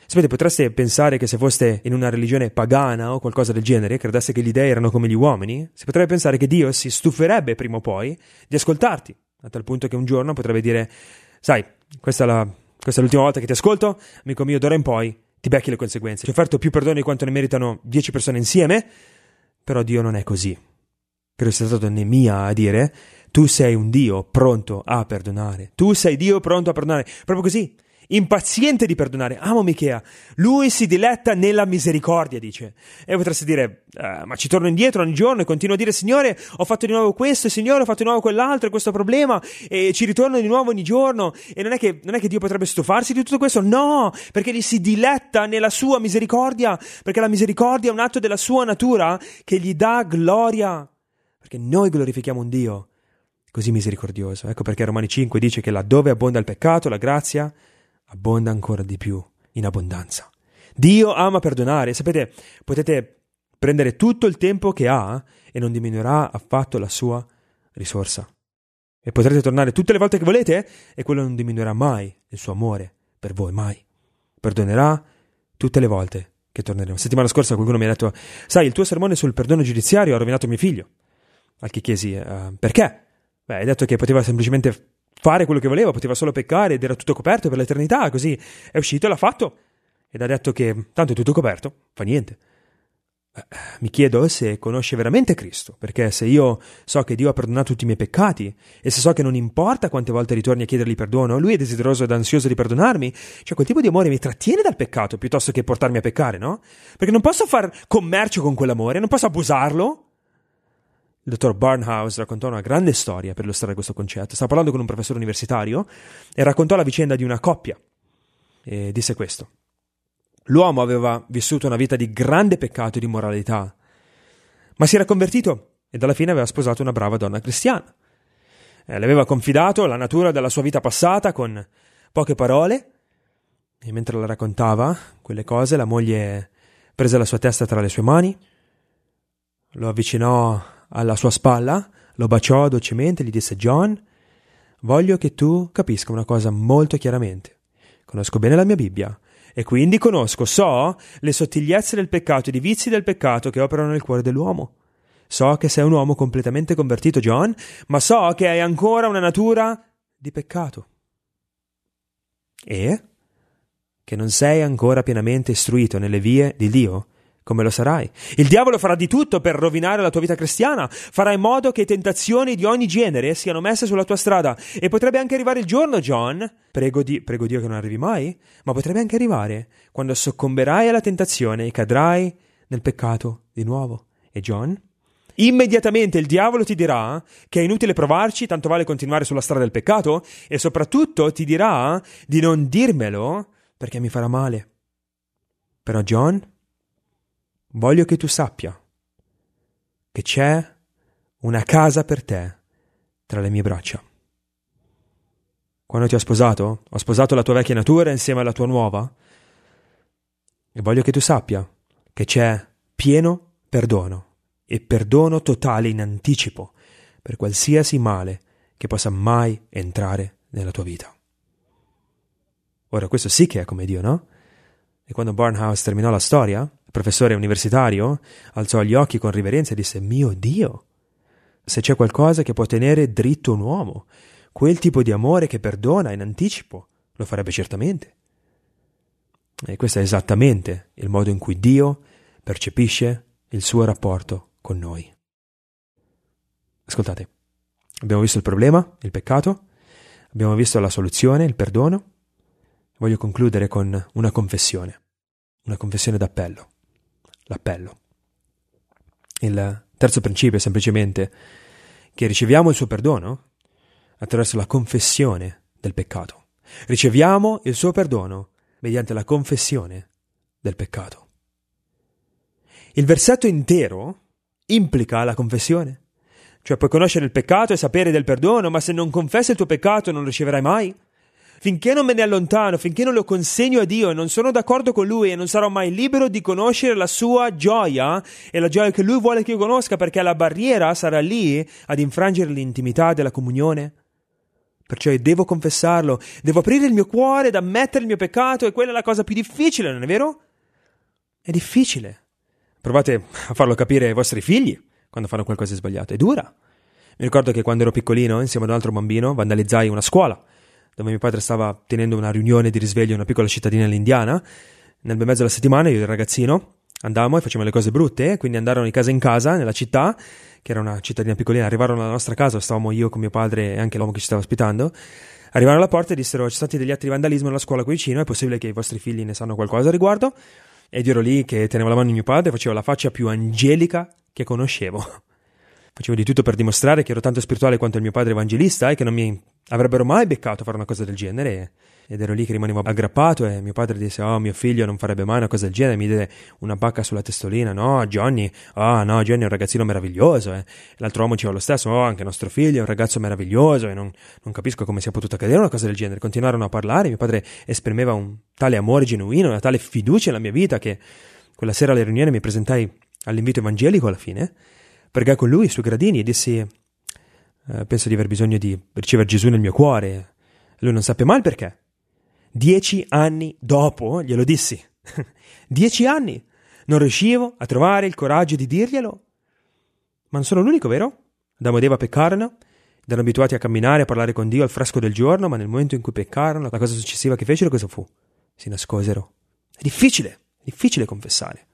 S2: Sapete, potreste pensare che se foste in una religione pagana o qualcosa del genere, credesse che gli dei erano come gli uomini, si potrebbe pensare che Dio si stuferebbe prima o poi di ascoltarti, a tal punto che un giorno potrebbe dire: sai, questa è, la, questa è l'ultima volta che ti ascolto, amico mio, d'ora in poi ti becchi le conseguenze. Ti ho offerto più perdono di quanto ne meritano dieci persone insieme, però Dio non è così. Credo sia stato Neemia a dire: tu sei un Dio pronto a perdonare. Tu sei Dio pronto a perdonare. Proprio così. Impaziente di perdonare. Amo Michea. Lui si diletta nella misericordia, dice. E potresti dire: eh, ma ci torno indietro ogni giorno e continuo a dire: Signore, ho fatto di nuovo questo, Signore, ho fatto di nuovo quell'altro, questo problema, e ci ritorno di nuovo ogni giorno. E non è che, non è che Dio potrebbe stufarsi di tutto questo? No, perché gli si diletta nella sua misericordia, perché la misericordia è un atto della sua natura che gli dà gloria, perché noi glorifichiamo un Dio così misericordioso. Ecco perché Romani cinque dice che laddove abbonda il peccato, la grazia abbonda ancora di più, in abbondanza. Dio ama perdonare. Sapete, potete prendere tutto il tempo che ha e non diminuirà affatto la sua risorsa. E potrete tornare tutte le volte che volete e quello non diminuirà mai il suo amore per voi, mai. Perdonerà tutte le volte che torneremo. Settimana scorsa qualcuno mi ha detto: sai, il tuo sermone sul perdono giudiziario ha rovinato mio figlio. Al che chiesi: uh, perché? Beh, hai detto che poteva semplicemente fare quello che voleva, poteva solo peccare ed era tutto coperto per l'eternità, così è uscito e l'ha fatto, ed ha detto che tanto è tutto coperto, fa niente. Eh, mi chiedo se conosce veramente Cristo, perché se io so che Dio ha perdonato tutti i miei peccati e se so che non importa quante volte ritorni a chiedergli perdono, lui è desideroso ed ansioso di perdonarmi, cioè quel tipo di amore mi trattiene dal peccato piuttosto che portarmi a peccare, no? Perché non posso far commercio con quell'amore, non posso abusarlo. Il dottor Barnhouse raccontò una grande storia per illustrare questo concetto. Stava parlando con un professore universitario e raccontò la vicenda di una coppia e disse questo: l'uomo aveva vissuto una vita di grande peccato e di immoralità, ma si era convertito ed alla fine aveva sposato una brava donna cristiana. Eh, le aveva confidato la natura della sua vita passata con poche parole, e mentre la raccontava quelle cose la moglie prese la sua testa tra le sue mani, lo avvicinò alla sua spalla, lo baciò dolcemente e gli disse: John, voglio che tu capisca una cosa molto chiaramente. Conosco bene la mia Bibbia e quindi conosco, so le sottigliezze del peccato e i vizi del peccato che operano nel cuore dell'uomo. So che sei un uomo completamente convertito, John, ma so che hai ancora una natura di peccato e che non sei ancora pienamente istruito nelle vie di Dio. Come lo sarai? Il diavolo farà di tutto per rovinare la tua vita cristiana, farà in modo che tentazioni di ogni genere siano messe sulla tua strada, e potrebbe anche arrivare il giorno, John, prego, di, prego Dio che non arrivi mai, ma potrebbe anche arrivare quando soccomberai alla tentazione e cadrai nel peccato di nuovo. E John, immediatamente il diavolo ti dirà che è inutile provarci, tanto vale continuare sulla strada del peccato, e soprattutto ti dirà di non dirmelo perché mi farà male. Però John, voglio che tu sappia che c'è una casa per te tra le mie braccia. Quando ti ho sposato, ho sposato la tua vecchia natura insieme alla tua nuova, e voglio che tu sappia che c'è pieno perdono e perdono totale in anticipo per qualsiasi male che possa mai entrare nella tua vita. Ora, questo sì che è come Dio, no? E quando Barnhouse terminò la storia, il professore universitario alzò gli occhi con riverenza e disse: mio Dio, se c'è qualcosa che può tenere dritto un uomo, quel tipo di amore che perdona in anticipo, lo farebbe certamente. E questo è esattamente il modo in cui Dio percepisce il suo rapporto con noi. Ascoltate, abbiamo visto il problema, il peccato, abbiamo visto la soluzione, il perdono. Voglio concludere con una confessione, una confessione d'appello, l'appello. Il terzo principio è semplicemente che riceviamo il suo perdono attraverso la confessione del peccato. Riceviamo il suo perdono mediante la confessione del peccato. Il versetto intero implica la confessione. Cioè puoi conoscere il peccato e sapere del perdono, ma se non confessi il tuo peccato non lo riceverai mai. Finché non me ne allontano, finché non lo consegno a Dio e non sono d'accordo con Lui e non sarò mai libero di conoscere la sua gioia e la gioia che Lui vuole che io conosca, perché la barriera sarà lì ad infrangere l'intimità della comunione. perciò io devo confessarlo, devo aprire il mio cuore ed ammettere il mio peccato, e quella è la cosa più difficile, non è vero? È difficile. Provate a farlo capire ai vostri figli quando fanno qualcosa di sbagliato, è dura. Mi ricordo che quando ero piccolino, insieme ad un altro bambino, vandalizzai una scuola, dove mio padre stava tenendo una riunione di risveglio in una piccola cittadina all'Indiana. Nel bel mezzo della settimana io e il ragazzino andavamo e facevamo le cose brutte, quindi andarono di casa in casa nella città, che era una cittadina piccolina. Arrivarono alla nostra casa, stavamo io con mio padre e anche l'uomo che ci stava ospitando. Arrivarono alla porta e dissero: ci sono stati degli atti di vandalismo nella scuola qui vicino, è possibile che i vostri figli ne sanno qualcosa a riguardo? Ed io ero lì che tenevo la mano di mio padre e facevo la faccia più angelica che conoscevo. Facevo di tutto per dimostrare che ero tanto spirituale quanto il mio padre evangelista e che non mi avrebbero mai beccato a fare una cosa del genere. Ed ero lì che rimanevo aggrappato e mio padre disse: oh, mio figlio non farebbe mai una cosa del genere. Mi diede una bacca sulla testolina. No, Johnny, oh no, Johnny è un ragazzino meraviglioso. Eh. L'altro uomo diceva lo stesso: oh, anche nostro figlio è un ragazzo meraviglioso e non, non capisco come sia potuta accadere una cosa del genere. Continuarono a parlare, mio padre esprimeva un tale amore genuino, una tale fiducia nella mia vita, che quella sera alle riunioni mi presentai all'invito evangelico alla fine. Pregai con lui sui gradini e dissi: eh, penso di aver bisogno di ricevere Gesù nel mio cuore. Lui non sappe mai il perché. Dieci anni dopo glielo dissi. Dieci anni! Non riuscivo a trovare il coraggio di dirglielo. Ma non sono l'unico, vero? Adamo ed Eva peccarono, ed erano abituati a camminare e a parlare con Dio al fresco del giorno, ma nel momento in cui peccarono, la cosa successiva che fecero cosa fu? Si nascosero. È difficile, è difficile confessare.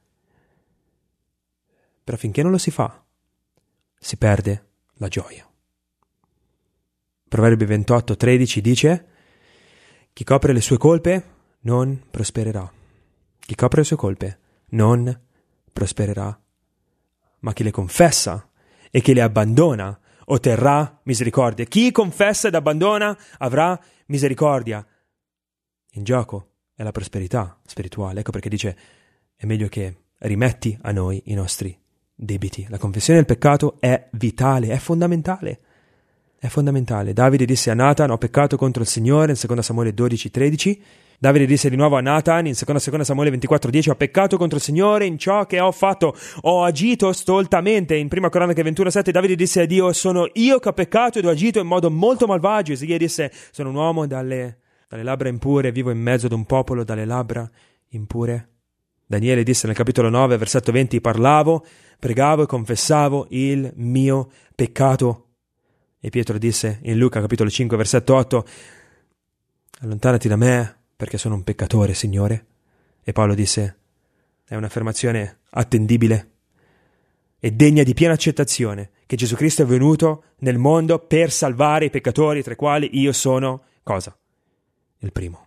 S2: Però finché non lo si fa, si perde la gioia. Proverbi ventotto tredici dice: chi copre le sue colpe non prospererà. Chi copre le sue colpe non prospererà. Ma chi le confessa e chi le abbandona otterrà misericordia. Chi confessa ed abbandona avrà misericordia. In gioco è la prosperità spirituale. Ecco perché dice: è meglio che rimetti a noi i nostri debiti. La confessione del peccato è vitale, è fondamentale. È fondamentale. Davide disse a Nathan: ho peccato contro il Signore, in seconda Samuele dodici tredici. Davide disse di nuovo a Nathan in seconda Samuele ventiquattro dieci: ho peccato contro il Signore in ciò che ho fatto, ho agito stoltamente. In prima Cronache ventuno sette Davide disse a Dio: sono io che ho peccato ed ho agito in modo molto malvagio. Ezechiele disse: sono un uomo dalle, dalle labbra impure, vivo in mezzo ad un popolo dalle labbra impure. Daniele disse nel capitolo nove versetto venti: parlavo, pregavo e confessavo il mio peccato. E Pietro disse in Luca capitolo cinque versetto otto: allontanati da me perché sono un peccatore, Signore. E Paolo disse: è un'affermazione attendibile e degna di piena accettazione, che Gesù Cristo è venuto nel mondo per salvare i peccatori, tra i quali io sono cosa? Il primo.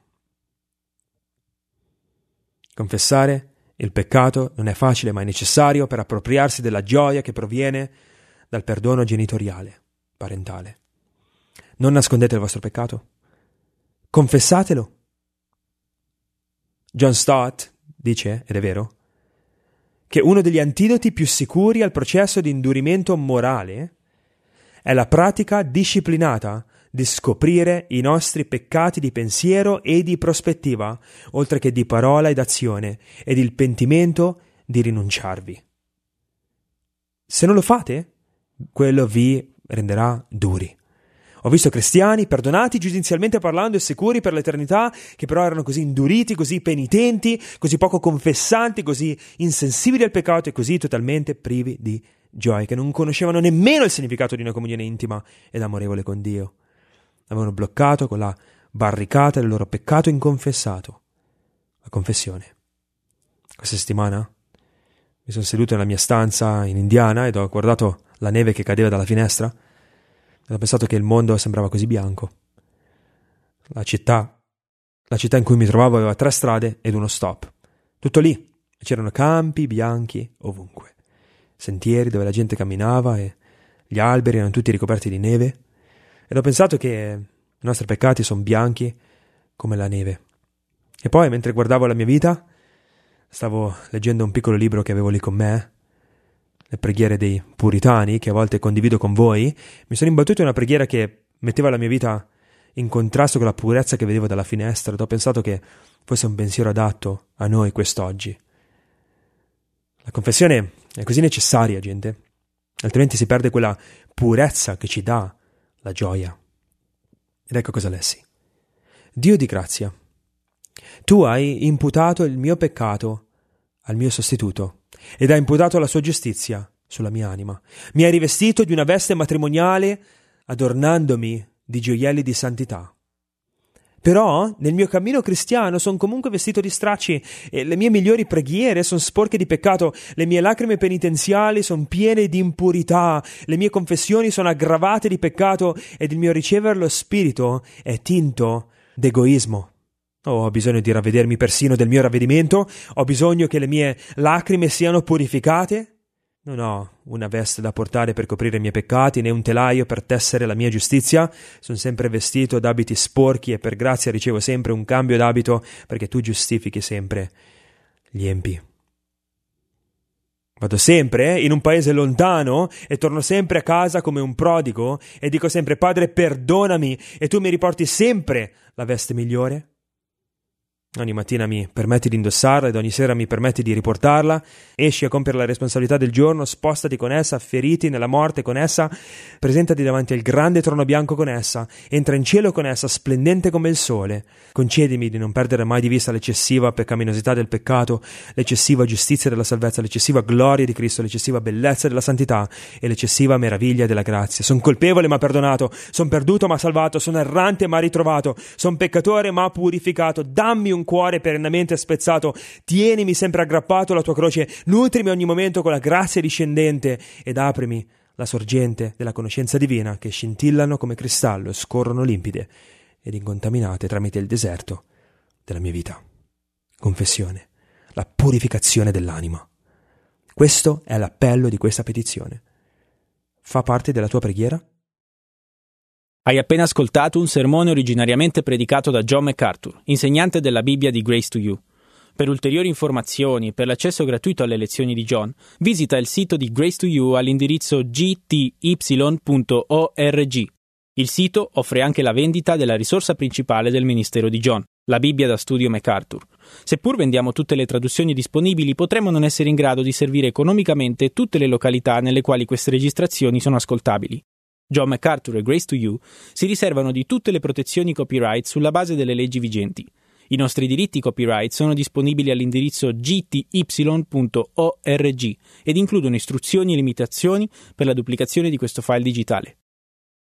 S2: Confessare il peccato non è facile, ma è necessario per appropriarsi della gioia che proviene dal perdono genitoriale, parentale. Non nascondete il vostro peccato. Confessatelo. John Stott dice, ed è vero, che uno degli antidoti più sicuri al processo di indurimento morale è la pratica disciplinata di scoprire i nostri peccati di pensiero e di prospettiva, oltre che di parola ed azione, ed il pentimento di rinunciarvi. Se non lo fate, quello vi renderà duri. Ho visto cristiani perdonati giudizialmente parlando e sicuri per l'eternità, che però erano così induriti, così penitenti, così poco confessanti, così insensibili al peccato e così totalmente privi di gioia, che non conoscevano nemmeno il significato di una comunione intima ed amorevole con Dio. Avevano bloccato con la barricata del loro peccato inconfessato, la confessione. Questa settimana mi sono seduto nella mia stanza in Indiana ed ho guardato la neve che cadeva dalla finestra. Ho pensato che il mondo sembrava così bianco. La città, la città in cui mi trovavo aveva tre strade ed uno stop. Tutto lì. C'erano campi bianchi ovunque. Sentieri dove la gente camminava e gli alberi erano tutti ricoperti di neve. Ed ho pensato che i nostri peccati sono bianchi come la neve. E poi, mentre guardavo la mia vita, stavo leggendo un piccolo libro che avevo lì con me, le preghiere dei puritani, che a volte condivido con voi. Mi sono imbattuto in una preghiera che metteva la mia vita in contrasto con la purezza che vedevo dalla finestra, ed ho pensato che fosse un pensiero adatto a noi quest'oggi. La confessione è così necessaria, gente, altrimenti si perde quella purezza che ci dà la gioia. Ed ecco cosa lessi. Dio di grazia, tu hai imputato il mio peccato al mio sostituto ed hai imputato la sua giustizia sulla mia anima. Mi hai rivestito di una veste matrimoniale adornandomi di gioielli di santità. Però nel mio cammino cristiano sono comunque vestito di stracci e le mie migliori preghiere sono sporche di peccato, le mie lacrime penitenziali sono piene di impurità, le mie confessioni sono aggravate di peccato ed il mio ricevere lo spirito è tinto d'egoismo. Oh, ho bisogno di ravvedermi persino del mio ravvedimento, ho bisogno che le mie lacrime siano purificate. Non ho una veste da portare per coprire i miei peccati, né un telaio per tessere la mia giustizia. Sono sempre vestito d'abiti sporchi e per grazia ricevo sempre un cambio d'abito perché tu giustifichi sempre gli empi. Vado sempre in un paese lontano e torno sempre a casa come un prodigo e dico sempre: Padre, perdonami, e tu mi riporti sempre la veste migliore. Ogni mattina mi permetti di indossarla ed ogni sera mi permetti di riportarla. Esci a compiere la responsabilità del giorno, spostati con essa, feriti nella morte con essa, presentati davanti al grande trono bianco con essa, entra in cielo con essa, splendente come il sole. Concedimi di non perdere mai di vista l'eccessiva peccaminosità del peccato, l'eccessiva giustizia della salvezza, l'eccessiva gloria di Cristo, l'eccessiva bellezza della santità e l'eccessiva meraviglia della grazia. Sono colpevole ma perdonato, sono perduto ma salvato, sono errante ma ritrovato, sono peccatore ma purificato. Dammi un cuore perennemente spezzato, tienimi sempre aggrappato alla tua croce, nutrimi ogni momento con la grazia discendente ed aprimi la sorgente della conoscenza divina che scintillano come cristallo e scorrono limpide ed incontaminate tramite il deserto della mia vita. Confessione, la purificazione dell'anima. Questo è l'appello di questa petizione. Fa parte della tua preghiera?
S1: Hai appena ascoltato un sermone originariamente predicato da John MacArthur, insegnante della Bibbia di Grace to You. Per ulteriori informazioni e per l'accesso gratuito alle lezioni di John, visita il sito di Grace to You all'indirizzo g t y punto org. Il sito offre anche la vendita della risorsa principale del ministero di John, la Bibbia da studio MacArthur. Seppur vendiamo tutte le traduzioni disponibili, potremmo non essere in grado di servire economicamente tutte le località nelle quali queste registrazioni sono ascoltabili. John MacArthur e Grace to You si riservano di tutte le protezioni copyright sulla base delle leggi vigenti. I nostri diritti copyright sono disponibili all'indirizzo g t y punto org ed includono istruzioni e limitazioni per la duplicazione di questo file digitale.